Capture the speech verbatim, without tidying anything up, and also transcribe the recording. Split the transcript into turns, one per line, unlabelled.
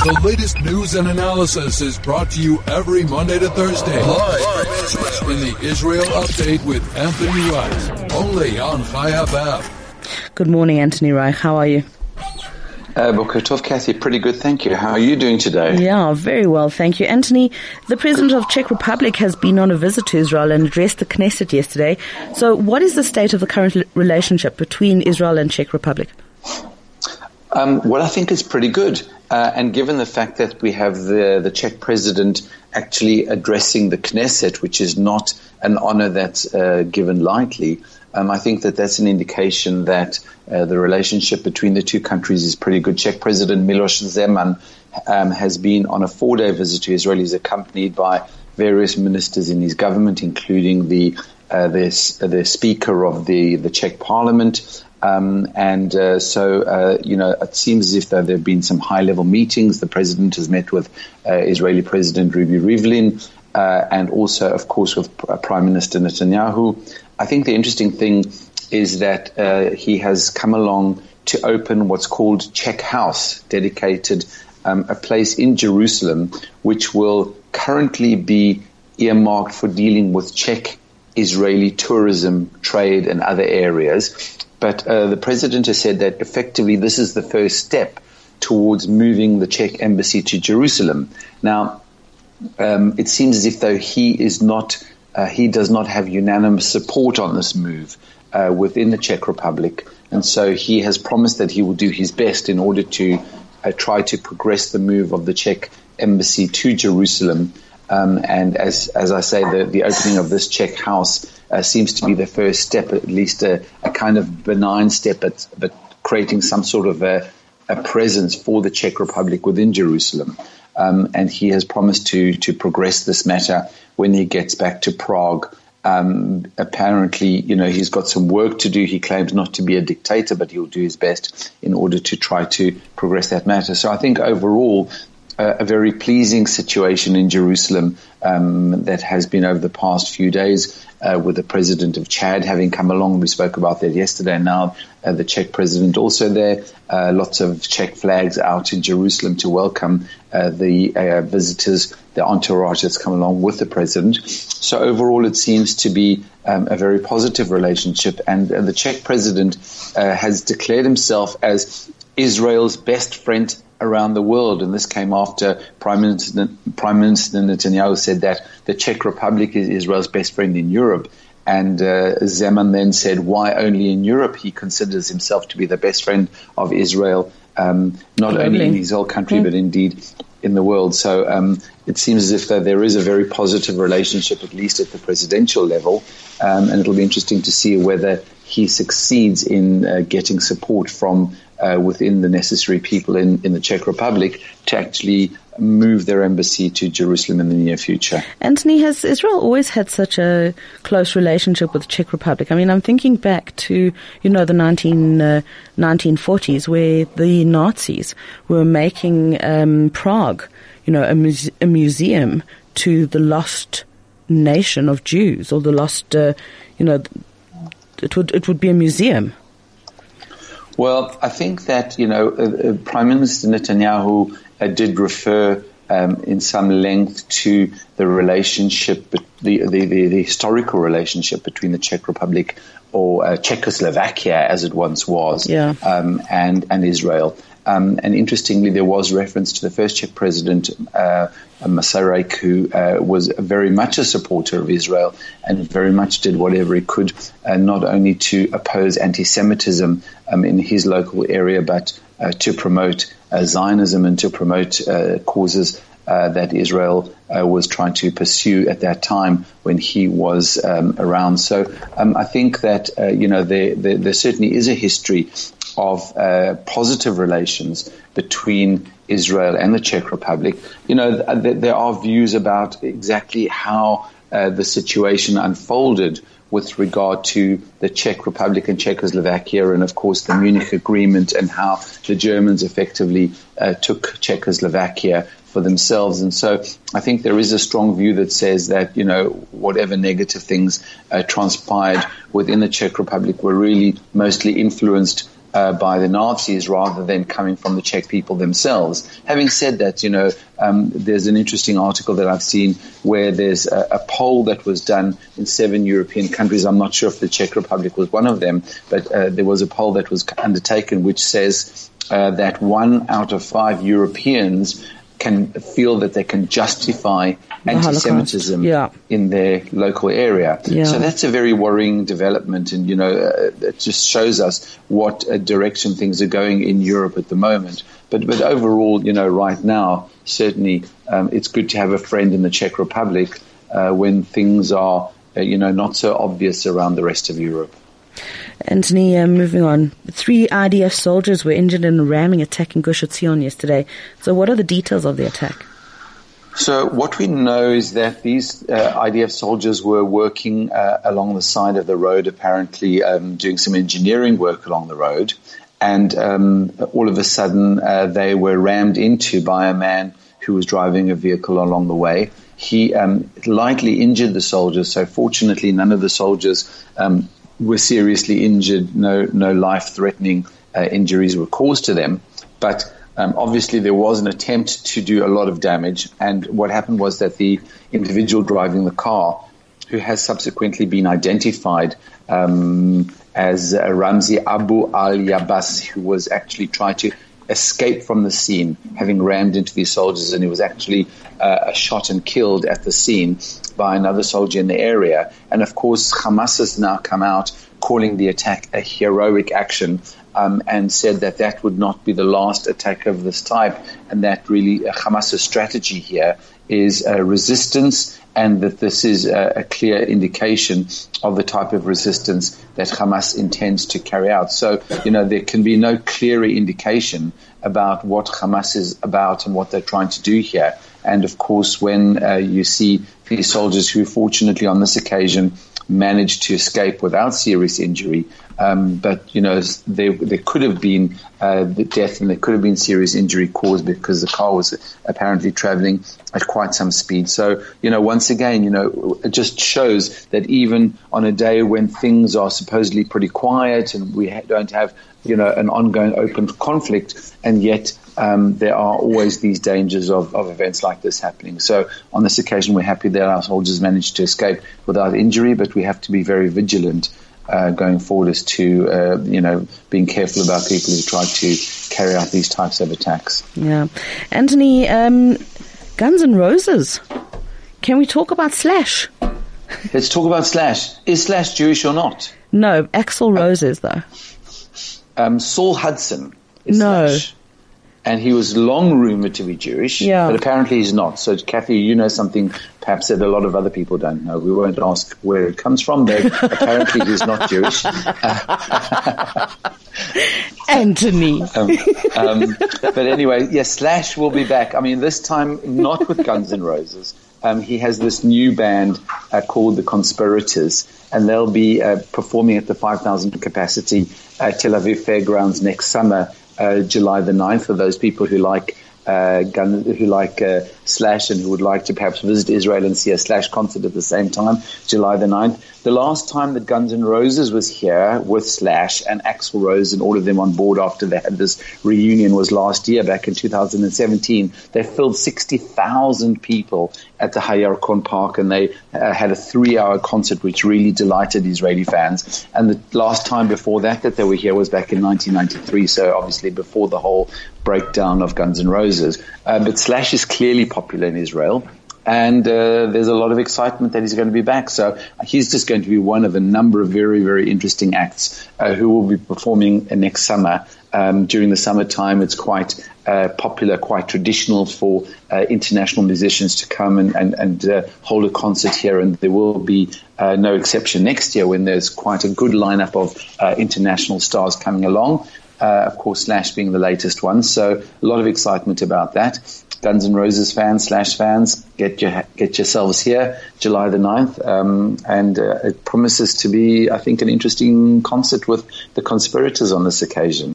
The latest news and analysis is brought to you every Monday to Thursday, live from Israel in the Israel Update with Anthony Reich, only on Chai F M.
Good morning, Anthony Reich. How are you?
Uh, Boker Tov, Kathy, pretty good, thank you. How are you doing today?
Yeah, very well, thank you. Anthony, the President of Czech Republic has been on a visit to Israel and addressed the Knesset yesterday. So what is the state of the current relationship between Israel and Czech Republic?
Um, well, I think it's pretty good. Uh, and given the fact that we have the, the Czech president actually addressing the Knesset, which is not an honor that's uh, given lightly, um, I think that that's an indication that uh, the relationship between the two countries is pretty good. Czech President Miloš Zeman um, has been on a four-day visit to Israel. He's accompanied by various ministers in his government, including the uh, the, the Speaker of the, the Czech Parliament. Um, and uh, so, uh, you know, it seems as if there have been some high-level meetings. The president has met with uh, Israeli President Ruvi Rivlin uh, and also, of course, with uh, Prime Minister Netanyahu. I think the interesting thing is that uh, he has come along to open what's called Czech House, dedicated um, a place in Jerusalem, which will currently be earmarked for dealing with Czech Israeli tourism, trade, and other areas. But uh, the president has said that effectively this is the first step towards moving the Czech embassy to Jerusalem. Now, um, it seems as if though he is not, uh, he does not have unanimous support on this move uh, within the Czech Republic, and so he has promised that he will do his best in order to uh, try to progress the move of the Czech embassy to Jerusalem. Um, and as as I say, the, the opening of this Czech house uh, seems to be the first step, at least a, a kind of benign step at but creating some sort of a, a presence for the Czech Republic within Jerusalem. Um, and he has promised to to progress this matter when he gets back to Prague. Um, apparently, you know, he's got some work to do. He claims not to be a dictator, but he'll do his best in order to try to progress that matter. So I think overall, a very pleasing situation in Jerusalem um, that has been over the past few days uh, with the president of Chad having come along. We spoke about that yesterday. Now uh, the Czech president also there. Uh, lots of Czech flags out in Jerusalem to welcome uh, the uh, visitors, the entourage that's come along with the president. So overall it seems to be um, a very positive relationship. And uh, the Czech president uh, has declared himself as Israel's best friend around the world, and this came after Prime Minister, Prime Minister Netanyahu said that the Czech Republic is Israel's best friend in Europe. And uh, Zeman then said, why only in Europe? He considers himself to be the best friend of Israel, um, not Lovely. only in his whole country, mm. but indeed in the world. So um, it seems as if there is a very positive relationship, at least at the presidential level, um, and it'll be interesting to see whether he succeeds in uh, getting support from uh, within the necessary people in, in the Czech Republic to actually move their embassy to Jerusalem in the near future.
Anthony, has Israel always had such a close relationship with the Czech Republic? I mean, I'm thinking back to, you know, the nineteen, uh, nineteen forties where the Nazis were making um, Prague, you know, a, muse- a museum to the lost nation of Jews, or the lost, uh, you know, it would it would be a museum.
Well, I think that, you know, uh, uh, Prime Minister Netanyahu uh, did refer um, in some length to the relationship, the, the, the, the historical relationship between the Czech Republic, or uh, Czechoslovakia as it once was,
yeah.
um, and, and Israel. Um, and interestingly, there was reference to the first Czech president, uh, Masaryk, who uh, was very much a supporter of Israel and very much did whatever he could, uh, not only to oppose anti-Semitism um, in his local area, but uh, to promote uh, Zionism and to promote uh, causes uh, that Israel uh, was trying to pursue at that time when he was um, around. So um, I think that, uh, you know, there, there, there certainly is a history of uh, positive relations between Israel and the Czech Republic. You know, th- there are views about exactly how uh, the situation unfolded with regard to the Czech Republic and Czechoslovakia, and of course the Munich Agreement, and how the Germans effectively uh, took Czechoslovakia for themselves. And so I think there is a strong view that says that, you know, whatever negative things uh, transpired within the Czech Republic were really mostly influenced uh, by the Nazis rather than coming from the Czech people themselves. Having said that, you know, um, there's an interesting article that I've seen where there's a, a poll that was done in seven European countries. I'm not sure if the Czech Republic was one of them, but uh, there was a poll that was undertaken which says uh, that one out of five Europeans can feel that they can justify the anti-Semitism yeah. in their local area. Yeah. So that's a very worrying development, and, you know, uh, it just shows us what uh, direction things are going in Europe at the moment. But but overall, you know, right now, certainly um, it's good to have a friend in the Czech Republic uh, when things are, uh, you know, not so obvious around the rest of Europe.
Anthony, uh, moving on. Three I D F soldiers were injured in a ramming attack in Gush Etzion yesterday. So what are the details of the attack?
So what we know is that these uh, I D F soldiers were working uh, along the side of the road, apparently um, doing some engineering work along the road. And um, all of a sudden uh, they were rammed into by a man who was driving a vehicle along the way. He um, lightly injured the soldiers. So fortunately, none of the soldiers um were seriously injured. No, no life-threatening uh, injuries were caused to them. But um, obviously there was an attempt to do a lot of damage. And what happened was that the individual driving the car, who has subsequently been identified um, as uh, Ramzi Abu al-Yabas, who was actually trying to escape from the scene, having rammed into these soldiers, and he was actually uh, shot and killed at the scene by another soldier in the area. And of course, Hamas has now come out calling the attack a heroic action, um, and said that that would not be the last attack of this type, and that really uh, Hamas's strategy here is uh, resistance, and that this is a, a clear indication of the type of resistance that Hamas intends to carry out. So, you know, there can be no clearer indication about what Hamas is about and what they're trying to do here. And of course, when uh, you see these soldiers who fortunately on this occasion managed to escape without serious injury, um, but, you know, there, there could have been uh, the death and there could have been serious injury caused because the car was apparently traveling at quite some speed. So, you know, once again, you know, it just shows that even on a day when things are supposedly pretty quiet and we ha- don't have, you know, an ongoing open conflict, and yet um, there are always these dangers of, of events like this happening. So on this occasion, we're happy that our soldiers managed to escape without injury, but we have to be very vigilant uh, going forward as to, uh, you know, being careful about people who try to carry out these types of attacks.
Yeah. Anthony, um, Guns N' Roses. Can we talk about Slash?
Let's talk about Slash. Is Slash Jewish or not?
No, Axl Rose is, though.
Um, Saul Hudson is
no.
Slash. And he was long rumored to be Jewish,
yeah.
but apparently he's not. So, Kathy, you know something perhaps that a lot of other people don't know. We won't ask where it comes from, but apparently he's not Jewish.
Anthony.
um, um, but anyway, yes, Slash will be back. I mean, this time not with Guns N' Roses. Um, he has this new band uh, called The Conspirators, and they'll be uh, performing at the five thousand capacity uh, Tel Aviv Fairgrounds next summer, uh, July the ninth, for those people who like uh, gun, who like uh, Slash and who would like to perhaps visit Israel and see a Slash concert at the same time, July the ninth. The last time that Guns N' Roses was here with Slash and Axl Rose and all of them on board after they had this reunion was last year, back in two thousand seventeen. They filled sixty thousand people at the Hayarkon Park, and they uh, had a three-hour concert which really delighted Israeli fans. And the last time before that that they were here was back in nineteen ninety-three, so obviously before the whole breakdown of Guns N' Roses. Uh, but Slash is clearly popular in Israel. And uh, there's a lot of excitement that he's going to be back. So he's just going to be one of a number of very, very interesting acts uh, who will be performing uh, next summer. Um, during the summertime, it's quite uh, popular, quite traditional for uh, international musicians to come and, and, and uh, hold a concert here. And there will be uh, no exception next year when there's quite a good lineup of uh, international stars coming along. Uh, of course, Slash being the latest one. So a lot of excitement about that. Guns N' Roses fans, Slash fans, get your, get yourselves here, July the ninth. Um, and uh, it promises to be, I think, an interesting concert with the Conspirators on this occasion.